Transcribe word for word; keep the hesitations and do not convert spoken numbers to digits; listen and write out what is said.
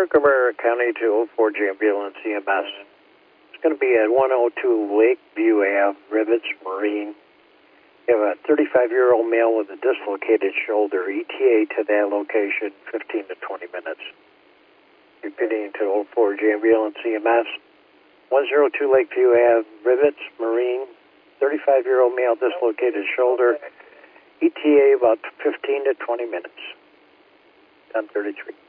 Santa Clara County to oh four J Ambulance E M S. It's going to be at one oh two Lakeview Ave, Rivets Marine. You have a thirty-five-year-old male with a dislocated shoulder. E T A to that location, fifteen to twenty minutes. Repeating to oh four J Ambulance E M S. one oh two Lakeview Ave, Rivets Marine. thirty-five-year-old male, dislocated shoulder. E T A about fifteen to twenty minutes. ten thirty-three.